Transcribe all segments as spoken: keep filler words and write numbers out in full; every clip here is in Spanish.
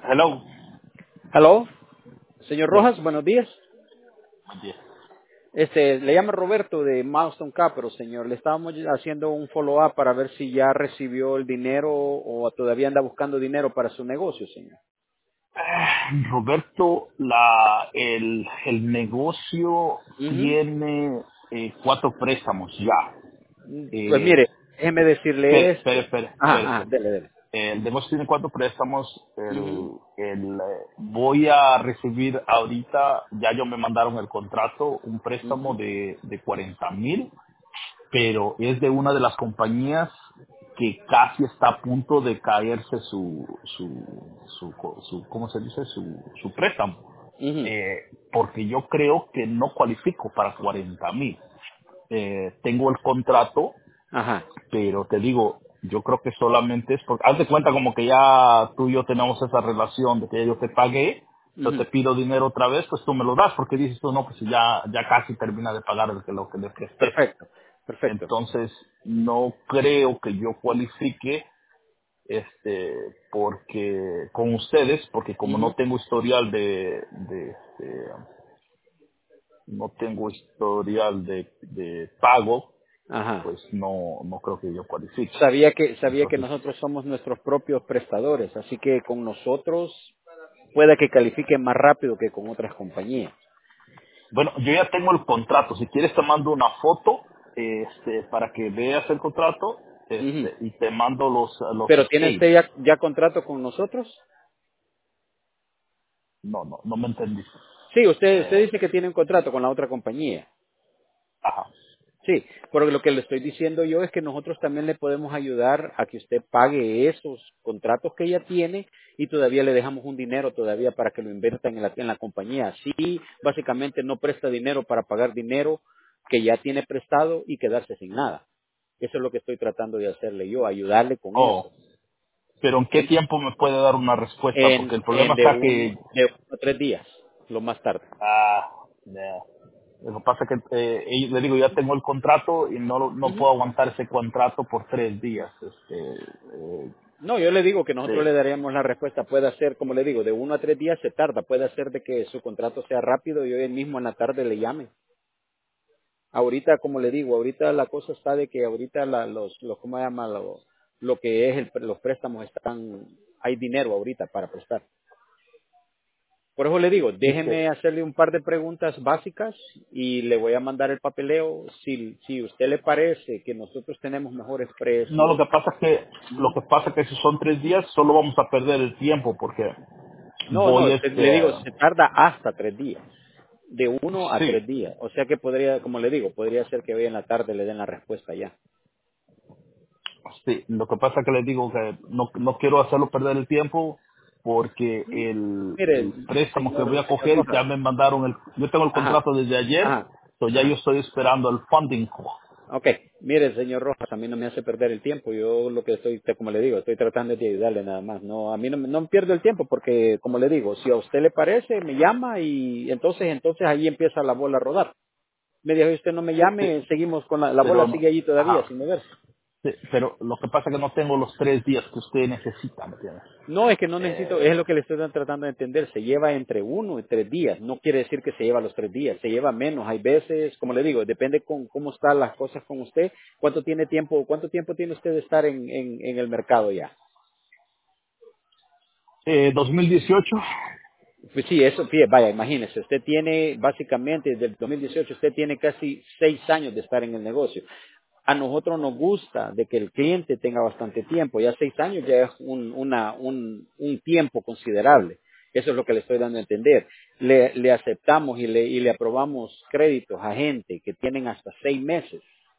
Hello. Hello, señor Yes. Rojas, buenos días. Yes. Este, le llama Roberto de Milestone Capital, señor. Le estábamos haciendo un follow-up para ver si ya recibió el dinero o todavía anda buscando dinero para su negocio, señor. Ah, Roberto, la, el, el negocio Ujú. tiene eh, cuatro préstamos ya. Pues Eh, mire, déjeme decirle espere, espere, esto. espere, espere, Ajá, ajá, espere. dele, dele. El negocio tiene cuatro préstamos. Ujú, El, el, eh, voy a recibir ahorita, ya yo me mandaron el contrato, un préstamo ujú, de, de cuarenta mil, pero es de una de las compañías que casi está a punto de caerse su, su, su, su ¿cómo se dice? Su, su préstamo. ujú. Eh, porque yo creo que no cualifico para cuarenta mil. Eh, tengo el contrato, Ajá. pero te digo, yo creo que solamente es porque, haz de cuenta como que ya tú y yo tenemos esa relación de que ya yo te pagué, yo te Ujú. pido dinero otra vez, pues tú me lo das, porque dices tú, no, pues si ya, ya casi termina de pagar el que lo que le presté. Perfecto, perfecto. Entonces, no creo que yo cualifique este porque con ustedes, porque como no Ujú. tengo historial de, de este, no tengo historial de, de pago, Ajá. pues no no creo que yo cualifique. Sabía que sabía que Entonces, nosotros somos nuestros propios prestadores, así que con nosotros puede que califique más rápido que con otras compañías. bueno, yo ya tengo el contrato. Si quieres te mando una foto este para que veas el contrato Ujú. este y te mando los los Pero ¿tiene usted states. ya, ya contrato con nosotros? No, no, no me entendí. Sí, usted, usted Eh, dice que tiene un contrato con la otra compañía. ajá. Sí, pero lo que le estoy diciendo yo es que nosotros también le podemos ayudar a que usted pague esos contratos que ella tiene y todavía le dejamos un dinero todavía para que lo invierta en la, en la compañía. Así, básicamente no presta dinero para pagar dinero que ya tiene prestado y quedarse sin nada. Eso es lo que estoy tratando de hacerle yo, ayudarle con Oh, eso. pero ¿en qué tiempo me puede dar una respuesta? Porque En, el problema en de está uno, que, de uno a tres días, lo más tarde. ah, ya. Lo que pasa es que, eh, y le digo, ya tengo el contrato y no, lo- no Ujú. puedo aguantar ese contrato por tres días. Este, eh, No, yo le digo que nosotros sí. le daríamos la respuesta. Puede ser, como le digo, de uno a tres días se tarda. Puede ser de que su contrato sea rápido y hoy mismo en la tarde le llame. Ahorita, como le digo, ahorita la cosa está de que ahorita la, los, los, ¿cómo se llama? Lo, lo que es el, los préstamos están, hay dinero ahorita para prestar. Por eso le digo, Dice, déjeme hacerle un par de preguntas básicas y le voy a mandar el papeleo. Si, si usted le parece que nosotros tenemos mejores no, lo precios. que pasa es que, lo Ujú. que pasa es que si son tres días solo vamos a perder el tiempo porque No, no, voy te- le este, digo, se tarda hasta tres días. De uno a sí, tres días. O sea que podría, como le digo, podría ser que hoy en la tarde le den la respuesta ya. sí, lo que pasa es que les digo que no, no quiero hacerlo perder el tiempo porque el, Mire, el préstamo que señor, voy a señor coger ya Rojas. me mandaron el, yo tengo el Ajá, contrato desde ayer, ajá, so ya yo ajá. estoy esperando el funding call. Ok, mire, señor Rojas, a mí no me hace perder el tiempo. Yo lo que estoy, como le digo, estoy tratando de ayudarle nada más. No, a mí no, me- no pierdo el tiempo porque, como le digo, si a usted le parece, me llama y entonces, entonces ahí empieza la bola a rodar. Media vez usted no me Sí, llame, seguimos con la, la bola pero no, sigue allí todavía ajá, sin moverse. sí, pero lo que pasa es que no tengo los tres días que usted necesita, ¿me entiendes? No, es que no necesito, Eh, es lo que le estoy tratando de entender, se lleva entre uno y tres días, no quiere decir que se lleva los tres días, se lleva menos, hay veces, como le digo, depende con cómo están las cosas con usted, cuánto tiene tiempo, cuánto tiempo tiene usted de estar en, en, en el mercado ya. eh, dos mil dieciocho, Pues sí, eso, fíjate, vaya, imagínese, usted tiene básicamente desde el dos mil dieciocho, usted tiene casi seis años de estar en el negocio. A nosotros nos gusta de que el cliente tenga bastante tiempo, ya seis años ya es un, una, un, un tiempo considerable. Eso es lo que le estoy dando a entender. Le, le aceptamos y le, y le aprobamos créditos a gente que tienen hasta seis meses.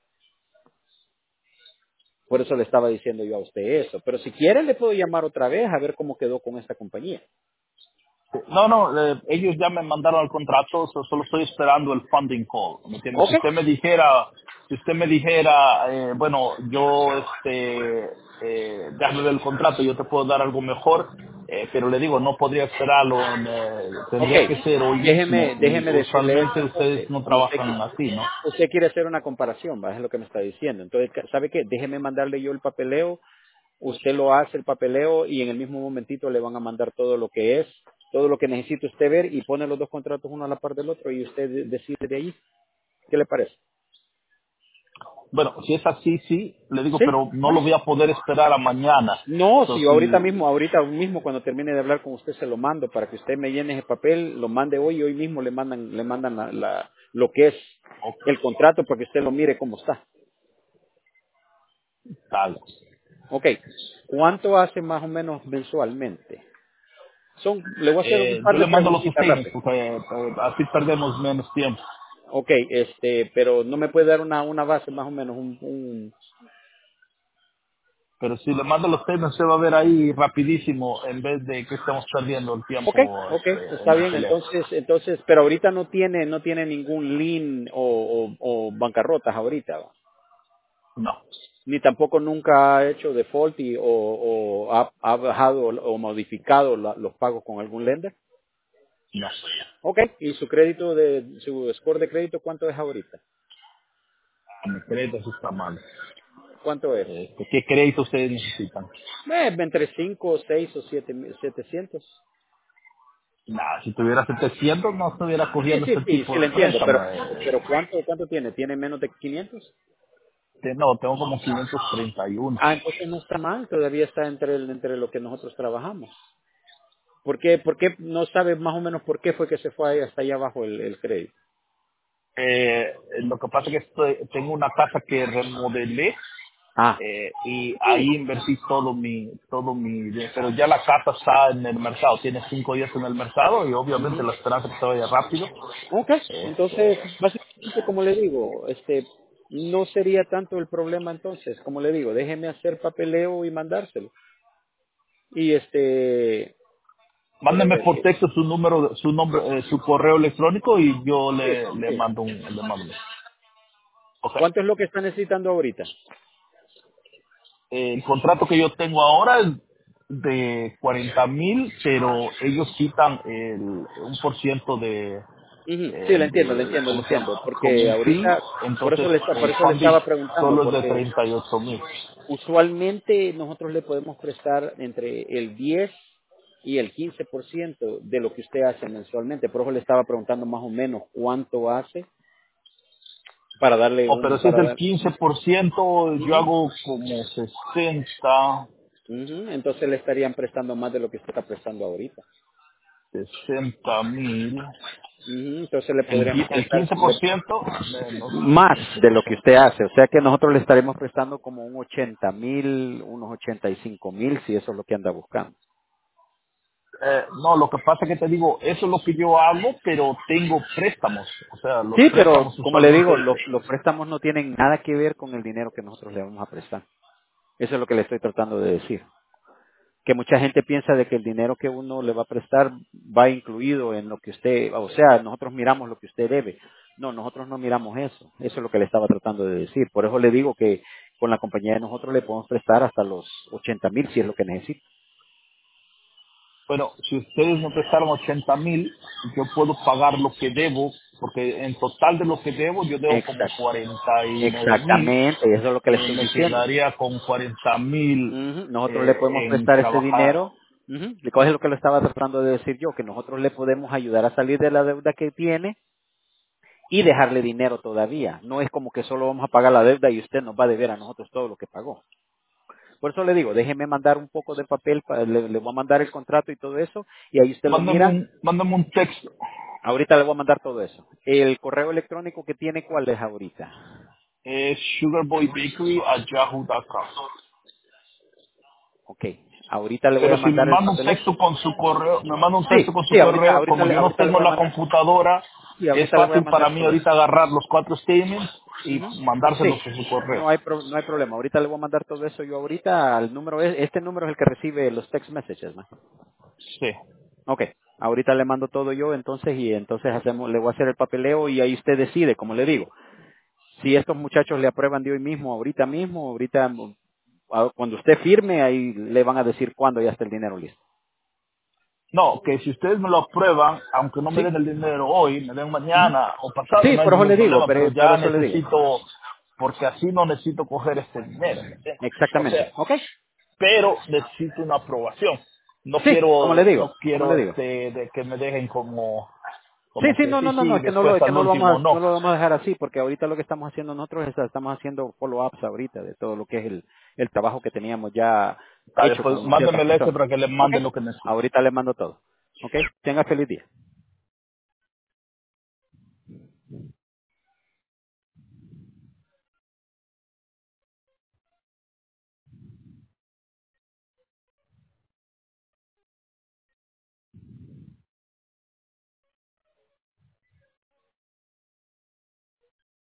Por eso le estaba diciendo yo a usted eso. Pero si quiere le puedo llamar otra vez a ver cómo quedó con esta compañía. no, no, eh, ellos ya me mandaron el contrato, so- solo estoy esperando el funding call, ¿me entiendes? Ok. Si usted me dijera, si usted me dijera, eh, bueno, yo, este, eh, déjame ver el contrato, yo te puedo dar algo mejor, eh, pero le digo, no podría esperarlo, eh, Ok, tendría que ser hoy mismo déjeme, y déjeme decirle esto usualmente ustedes entonces. no Usted, trabajan así, ¿no? usted quiere hacer una comparación, ¿va? Es lo que me está diciendo. Entonces, ¿sabe qué? Déjeme mandarle yo el papeleo usted lo hace el papeleo y en el mismo momentito le van a mandar todo lo que es, todo lo que necesita usted ver y pone los dos contratos uno a la par del otro y usted de- decide de ahí. ¿Qué le parece? Bueno, si es así, sí, le digo, Sí, pero no lo bueno. voy a poder esperar a mañana. No, si So, yo ahorita si, mismo, ahorita mismo cuando termine de hablar con usted se lo mando para que usted me llene ese papel, lo mande hoy y hoy mismo le mandan, le mandan la, la- lo que es ok, el contrato para que usted lo mire cómo está. tal. Ok, ¿cuánto hace más o menos mensualmente? Son, le voy a hacer un Eh, par yo de le mando los preguntitas statements rápidas. porque eh, así perdemos menos tiempo. Ok, este, pero no me puede dar una, una base más o menos, un, un... Pero si le mando los statements, se va a ver ahí rapidísimo en vez de que estemos perdiendo el Ok, tiempo ok, este, está en el bien, teléfono. entonces, entonces, pero ahorita no tiene, no tiene ningún lien o, o, o bancarrotas ahorita, ¿va? No, Ni tampoco nunca ha hecho default y, o, o ha, ha bajado o modificado la- los pagos con algún lender. no. Ok, y su crédito de, su score de crédito, ¿cuánto es ahorita? Mi crédito sí está mal. ¿Cuánto es? Eh, ¿Qué crédito ustedes necesitan? Eh, entre cinco, seis o siete, setecientos. Nah, si tuviera setecientos no estuviera Sí, cogiendo sí, este sí, tipo sí, le de entiendo, préstamo. pero, Eh, pero ¿cuánto, cuánto tiene? ¿Tiene menos de quinientos? te- no, tengo como quinientos treinta y uno. Ah, entonces no está mal, todavía está entre, el- entre lo que nosotros trabajamos. ¿Por qué, por qué no sabe más o menos por qué fue que se fue ahí hasta allá abajo el, el crédito? Eh, lo que pasa es que estoy- tengo una casa que remodelé Ah, eh, y ahí invertí todo mi todo mi pero ya la casa está en el mercado, tiene cinco días en el mercado y obviamente ujú. la esperanza que se vaya rápido. Ok, entonces, Este, básicamente, como le digo, este, no sería tanto el problema entonces, como le digo, déjeme hacer papeleo y mandárselo. Y este, quiero mándeme ver, por eh, texto su número, su nombre, eh, su correo electrónico y yo sí, le, le sí. mando un, le mando. Okay. ¿Cuánto es lo que está necesitando ahorita? El contrato que yo tengo ahora es de cuarenta mil, pero ellos quitan el, un por ciento de, Ujú, sí, eh, le entiendo, le de, entiendo, le ¿cómo se llama? entiendo, Como porque un fee, ahorita, por entonces eso le, está- por el eso le funding estaba preguntando, solo es de porque treinta y ocho mil. usualmente nosotros le podemos prestar entre el diez y el quince por ciento de lo que usted hace mensualmente. Por eso le estaba preguntando más o menos cuánto hace para darle Oh, un, pero si es para el dar. quince por ciento, yo Ujú, hago como sesenta, ujú, entonces le estarían prestando más de lo que usted está prestando ahorita. sesenta mil. Ujú, entonces le El, podríamos qui- el prestar quince por le- ciento menos más de lo que sesenta. usted hace. O sea que nosotros le estaremos prestando como un ochenta mil, unos ochenta y cinco mil, si eso es lo que anda buscando. Eh, no, lo que pasa es que te digo, eso es lo que yo hago, pero tengo préstamos. O sea, los Sí, pero préstamos como le usualmente, digo, los, los préstamos no tienen nada que ver con el dinero que nosotros le vamos a prestar. Eso es lo que le estoy tratando de decir. Que mucha gente piensa de que el dinero que uno le va a prestar va incluido en lo que usted, o sea, nosotros miramos lo que usted debe. No, nosotros no miramos eso. Eso es lo que le estaba tratando de decir. Por eso le digo que con la compañía de nosotros le podemos prestar hasta los ochenta mil si es lo que necesita. bueno, si ustedes me prestaron ochenta mil, yo puedo pagar lo que debo, porque en total de lo que debo, yo debo como Exacto. cuarenta y nueve mil, Exactamente, eso es lo que le eh, estoy me diciendo. quedaría con cuarenta mil Ujú, nosotros le eh, podemos en prestar ese trabajar. dinero. Ujú, ¿y cuál es lo que le estaba tratando de decir yo? Que nosotros le podemos ayudar a salir de la deuda que tiene y dejarle dinero todavía. No es como que solo vamos a pagar la deuda y usted nos va a deber a nosotros todo lo que pagó. Por eso le digo, déjeme mandar un poco de papel, pa- le, le voy a mandar el contrato y todo eso, y ahí usted lo Mándame mira. un, mándame un texto. Ahorita le voy a mandar todo eso. El correo electrónico que tiene, ¿cuál es ahorita? Es sugarboybakery at yahoo punto com. Ok, ahorita le voy Pero a si me mandar el manda un papeleo. texto con su correo, me manda un texto Sí, con su sí, ahorita, correo, ahorita, como le, yo no ahorita le tengo voy a la mandar. computadora, Sí, es ahorita le voy a fácil para mandar mí todo eso. ahorita agarrar los cuatro statements y Ujú. mandárselos Sí, por su correo. no hay pro- no hay problema. Ahorita le voy a mandar todo eso yo ahorita al número es- este número es el que recibe los text messages, ¿no? Sí. Ok. Ahorita le mando todo yo entonces y entonces hacemos le voy a hacer el papeleo y ahí usted decide, como le digo. Si estos muchachos le aprueban de hoy mismo, ahorita mismo, ahorita a- cuando usted firme ahí le van a decir cuándo ya está el dinero listo. No, que si ustedes me lo aprueban, aunque no me Sí. den el dinero hoy, me den Ujú. mañana o pasado, Sí, no hay por eso ningún le digo, problema, pero pero por ya eso le digo. necesito, porque así no necesito coger este dinero, ¿me entiendes? O sea, Exactamente. Ok. pero necesito una aprobación. No Sí, como le quiero, digo, no como le quiero digo. este, de que me dejen como, Sí, como sí, que no, sí, no, no, no, sí, es que no lo, después es que al no lo vamos último a, no. no lo vamos a dejar así, porque ahorita lo que estamos haciendo nosotros es estamos haciendo follow-ups ahorita de todo lo que es el, el trabajo que teníamos ya Dale, hecho pues con ciertas mándeme el ese personas. para que le ¿Ok? mande lo que necesito. Ahorita le mando todo. ¿Ok? Tenga feliz día.